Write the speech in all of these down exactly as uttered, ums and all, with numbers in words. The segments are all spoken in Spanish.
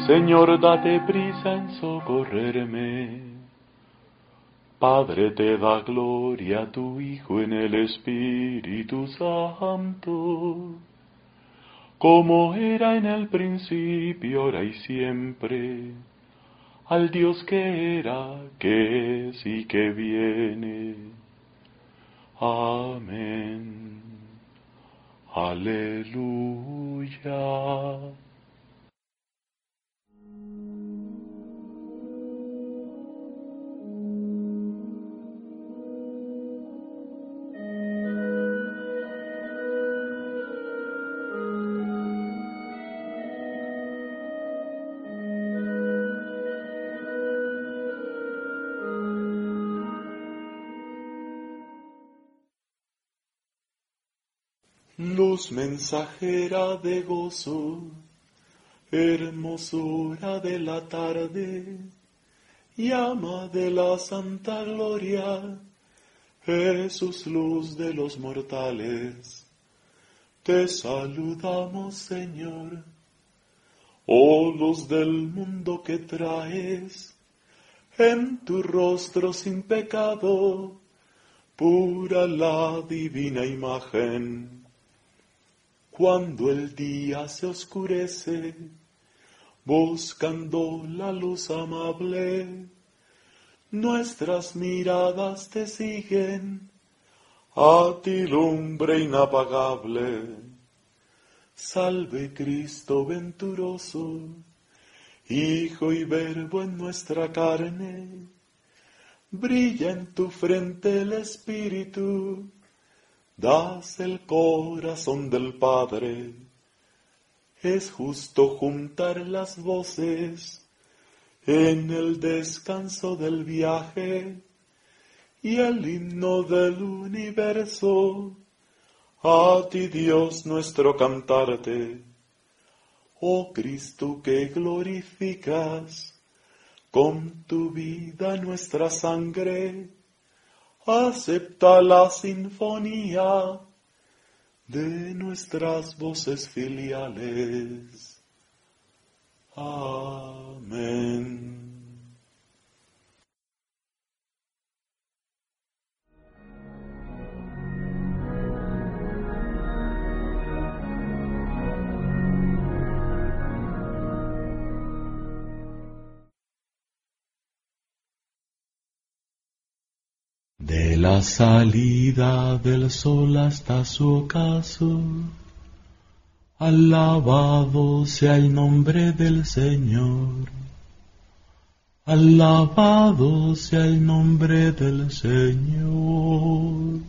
Señor, date prisa en socorrerme. Padre, te da gloria a tu Hijo en el Espíritu Santo, como era en el principio, ahora y siempre, al Dios que era, que es y que viene. Amén. Aleluya. Luz mensajera de gozo, hermosura de la tarde, llama de la santa gloria, Jesús, luz de los mortales. Te saludamos, Señor, oh luz del mundo que traes, en tu rostro sin pecado, pura la divina imagen. Cuando el día se oscurece, buscando la luz amable, nuestras miradas te siguen, a ti lumbre inapagable. Salve Cristo venturoso, Hijo y Verbo en nuestra carne, brilla en tu frente el Espíritu, das el corazón del Padre. Es justo juntar las voces en el descanso del viaje y el himno del universo, a ti Dios nuestro cantarte. Oh Cristo que glorificas con tu vida nuestra sangre, acepta la sinfonía de nuestras voces filiales. Amén. De la salida del sol hasta su ocaso, alabado sea el nombre del Señor. Alabado sea el nombre del Señor.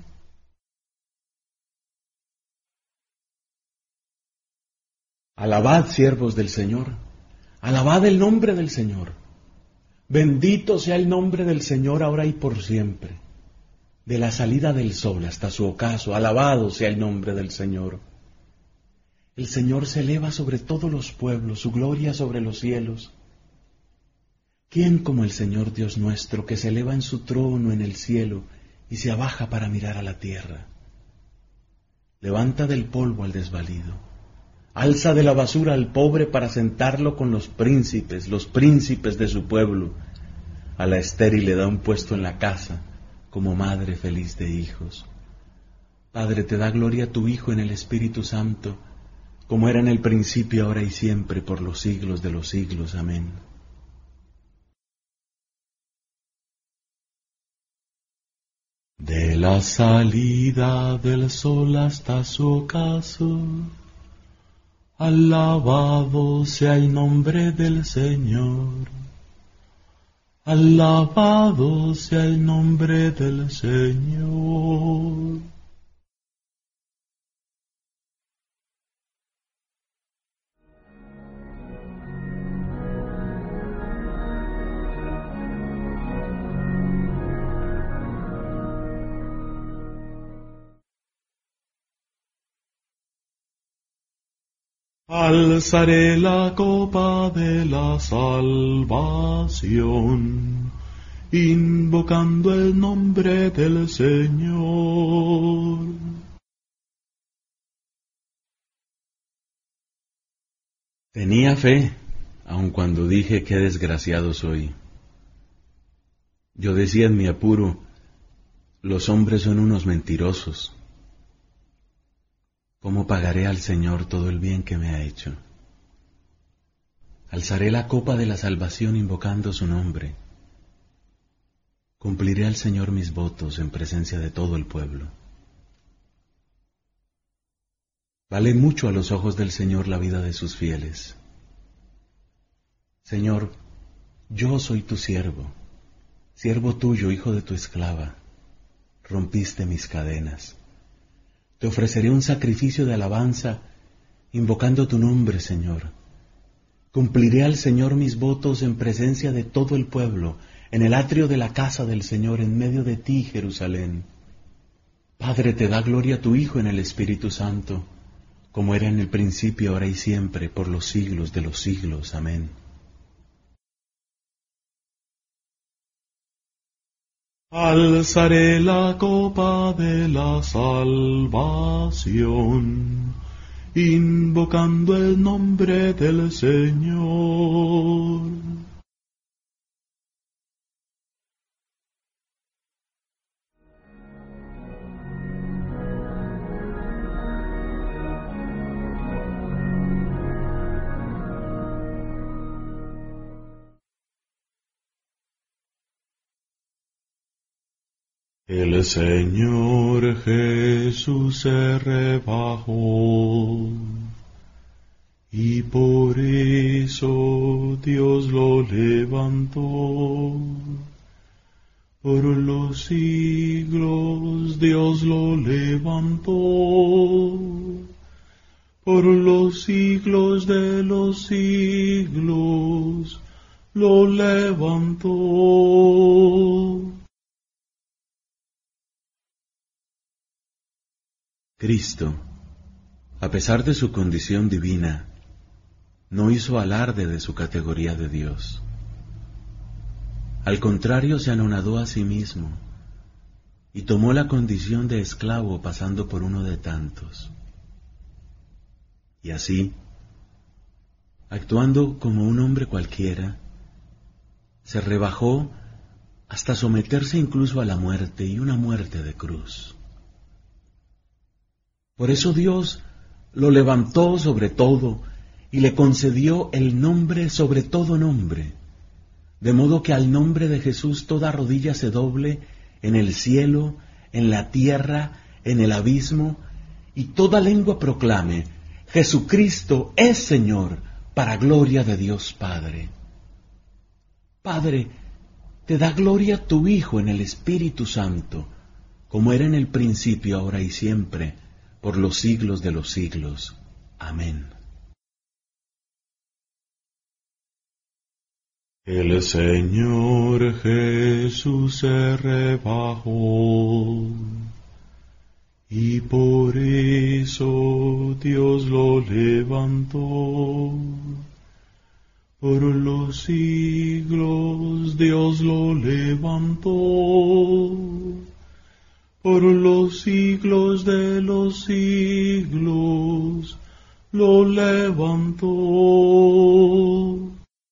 Alabad, siervos del Señor, alabad el nombre del Señor. Bendito sea el nombre del Señor ahora y por siempre. De la salida del sol hasta su ocaso, alabado sea el nombre del Señor. El Señor se eleva sobre todos los pueblos, su gloria sobre los cielos. ¿Quién como el Señor Dios nuestro, que se eleva en su trono en el cielo y se abaja para mirar a la tierra? Levanta del polvo al desvalido, alza de la basura al pobre para sentarlo con los príncipes, los príncipes de su pueblo. A la estéril le da un puesto en la casa, como madre feliz de hijos. Padre, te da gloria a tu Hijo en el Espíritu Santo, como era en el principio, ahora y siempre, por los siglos de los siglos. Amén. De la salida del sol hasta su ocaso, alabado sea el nombre del Señor. Alabado sea el nombre del Señor. Alzaré la copa de la salvación, invocando el nombre del Señor. Tenía fe, aun cuando dije qué desgraciado soy. Yo decía en mi apuro, los hombres son unos mentirosos. ¿Cómo pagaré al Señor todo el bien que me ha hecho? Alzaré la copa de la salvación invocando su nombre. Cumpliré al Señor mis votos en presencia de todo el pueblo. Vale mucho a los ojos del Señor la vida de sus fieles. Señor, yo soy tu siervo, siervo tuyo, hijo de tu esclava. Rompiste mis cadenas. Te ofreceré un sacrificio de alabanza, invocando tu nombre, Señor. Cumpliré al Señor mis votos en presencia de todo el pueblo, en el atrio de la casa del Señor, en medio de ti, Jerusalén. Padre, te da gloria a tu Hijo en el Espíritu Santo, como era en el principio, ahora y siempre, por los siglos de los siglos. Amén. Alzaré la copa de la salvación, invocando el nombre del Señor. El Señor Jesús se rebajó, y por eso Dios lo levantó. Por los siglos Dios lo levantó, por los siglos de los siglos lo levantó. Cristo, a pesar de su condición divina, no hizo alarde de su categoría de Dios. Al contrario, se anonadó a sí mismo y tomó la condición de esclavo, pasando por uno de tantos. Y así, actuando como un hombre cualquiera, se rebajó hasta someterse incluso a la muerte, y una muerte de cruz. Por eso Dios lo levantó sobre todo y le concedió el nombre sobre todo nombre, de modo que al nombre de Jesús toda rodilla se doble en el cielo, en la tierra, en el abismo, y toda lengua proclame: Jesucristo es Señor, para gloria de Dios Padre. Padre, te da gloria tu Hijo en el Espíritu Santo, como era en el principio, ahora y siempre, por los siglos de los siglos. Amén. El Señor Jesús se rebajó, y por eso Dios lo levantó. Por los siglos Dios lo levantó, por los siglos de los siglos lo levantó.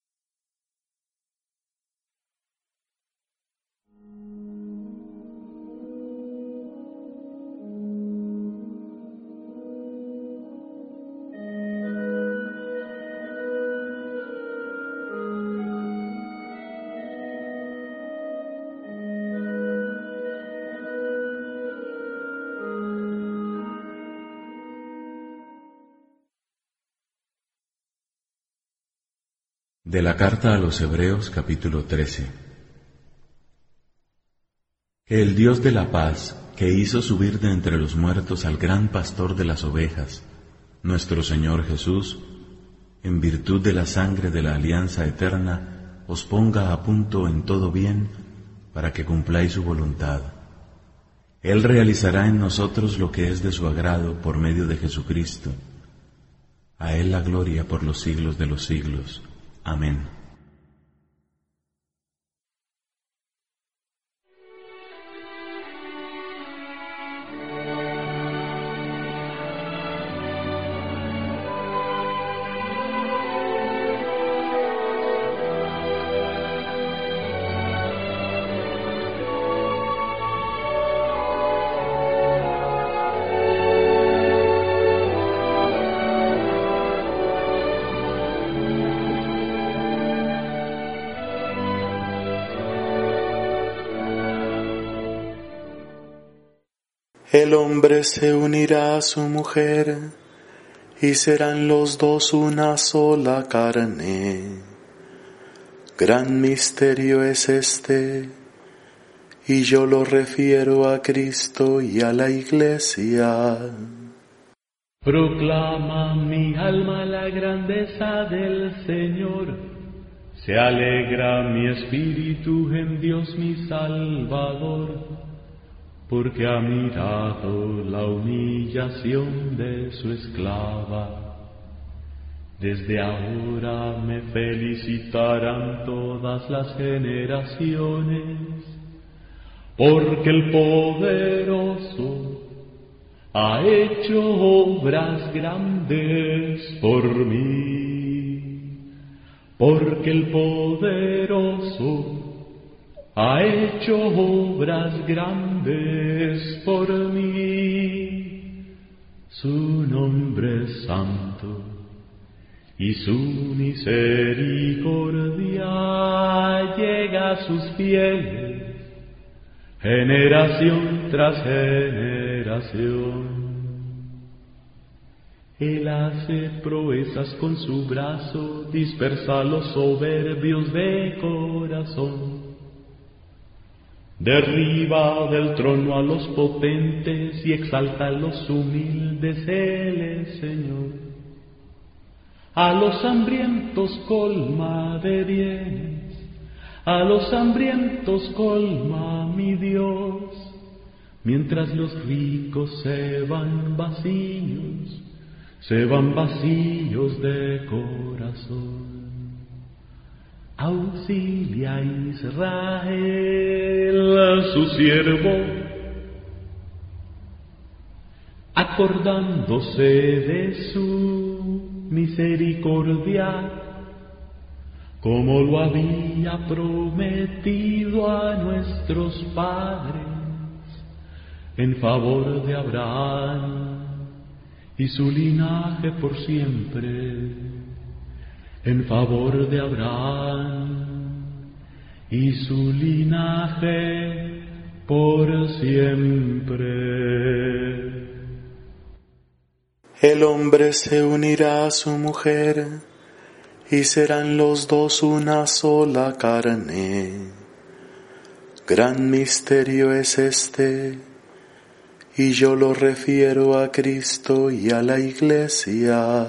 De la carta a los Hebreos, capítulo trece. Que el Dios de la paz, que hizo subir de entre los muertos al gran pastor de las ovejas, nuestro Señor Jesús, en virtud de la sangre de la alianza eterna, os ponga a punto en todo bien, para que cumpláis su voluntad. Él realizará en nosotros lo que es de su agrado por medio de Jesucristo. A Él la gloria por los siglos de los siglos. Amén. El hombre se unirá a su mujer, y serán los dos una sola carne. Gran misterio es este, y yo lo refiero a Cristo y a la Iglesia. Proclama mi alma la grandeza del Señor, se alegra mi espíritu en Dios mi Salvador, porque ha mirado la humillación de su esclava. Desde ahora me felicitarán todas las generaciones, porque el poderoso ha hecho obras grandes por mí, porque el poderoso ha hecho obras grandes por mí. Su nombre es santo y su misericordia llega a sus fieles, generación tras generación. Él hace proezas con su brazo, dispersa a los soberbios de corazón. Derriba del trono a los potentes y exalta a los humildes, Él es Señor. A los hambrientos colma de bienes, a los hambrientos colma mi Dios, mientras los ricos se van vacíos, se van vacíos de corazón. Auxilia a Israel, su siervo, acordándose de su misericordia, como lo había prometido a nuestros padres, en favor de Abraham y su linaje por siempre, en favor de Abraham y su linaje por siempre. El hombre se unirá a su mujer, y serán los dos una sola carne. Gran misterio es este, y yo lo refiero a Cristo y a la Iglesia.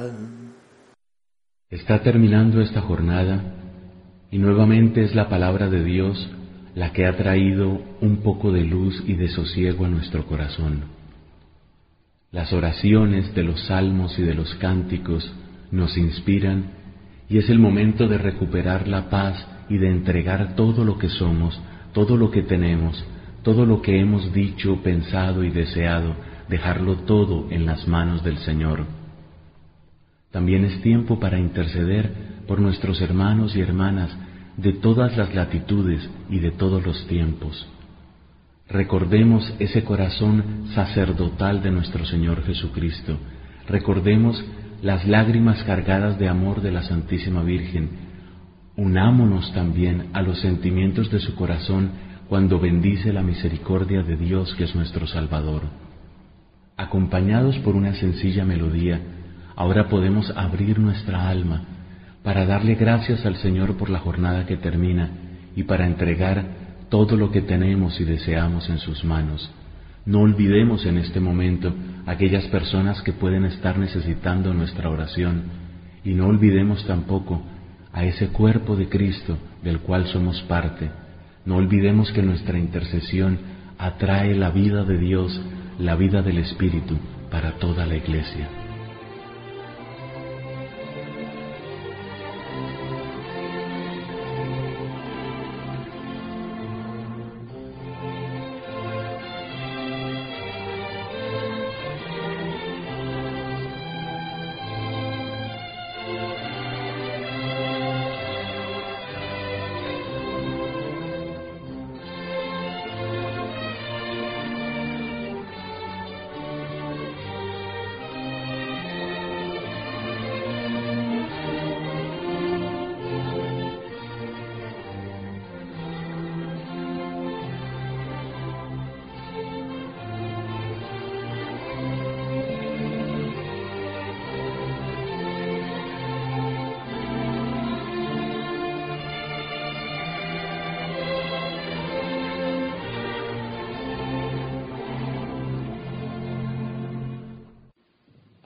Está terminando esta jornada, y nuevamente es la palabra de Dios la que ha traído un poco de luz y de sosiego a nuestro corazón. Las oraciones de los salmos y de los cánticos nos inspiran, y es el momento de recuperar la paz y de entregar todo lo que somos, todo lo que tenemos, todo lo que hemos dicho, pensado y deseado, dejarlo todo en las manos del Señor. También es tiempo para interceder por nuestros hermanos y hermanas de todas las latitudes y de todos los tiempos. Recordemos ese corazón sacerdotal de nuestro Señor Jesucristo. Recordemos las lágrimas cargadas de amor de la Santísima Virgen. Unámonos también a los sentimientos de su corazón cuando bendice la misericordia de Dios, que es nuestro Salvador. Acompañados por una sencilla melodía, ahora podemos abrir nuestra alma para darle gracias al Señor por la jornada que termina y para entregar todo lo que tenemos y deseamos en sus manos. No olvidemos en este momento aquellas personas que pueden estar necesitando nuestra oración, y no olvidemos tampoco a ese cuerpo de Cristo del cual somos parte. No olvidemos que nuestra intercesión atrae la vida de Dios, la vida del Espíritu para toda la Iglesia.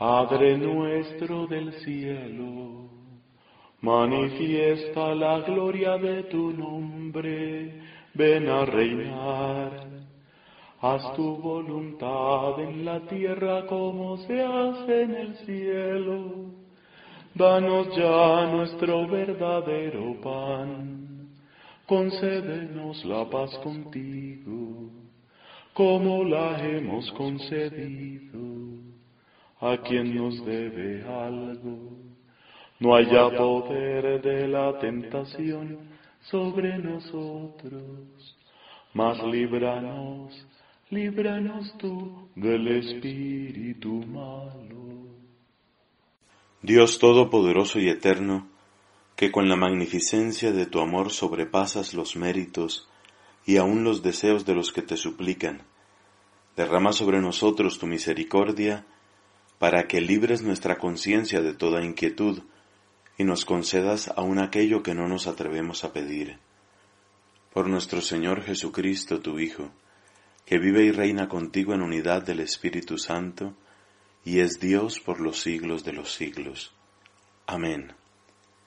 Padre nuestro del cielo, manifiesta la gloria de tu nombre, ven a reinar. Haz tu voluntad en la tierra como se hace en el cielo. Danos ya nuestro verdadero pan, concédenos la paz contigo, como la hemos concedido a quien nos debe algo. No haya poder de la tentación sobre nosotros, mas líbranos, líbranos tú del espíritu malo. Dios Todopoderoso y Eterno, que con la magnificencia de tu amor sobrepasas los méritos y aun los deseos de los que te suplican, derrama sobre nosotros tu misericordia, para que libres nuestra conciencia de toda inquietud y nos concedas aun aquello que no nos atrevemos a pedir. Por nuestro Señor Jesucristo, tu Hijo, que vive y reina contigo en unidad del Espíritu Santo, y es Dios por los siglos de los siglos. Amén.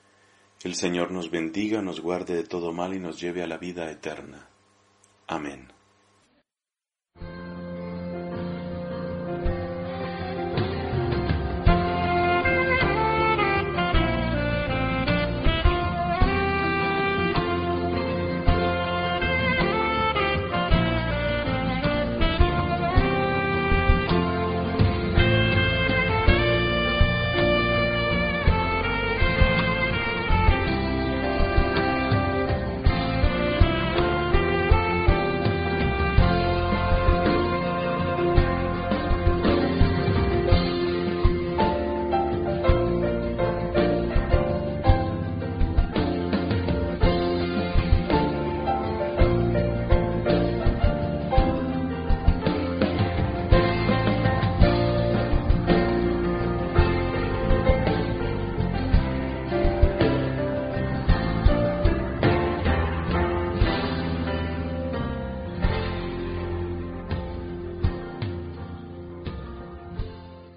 El Señor nos bendiga, nos guarde de todo mal y nos lleve a la vida eterna. Amén.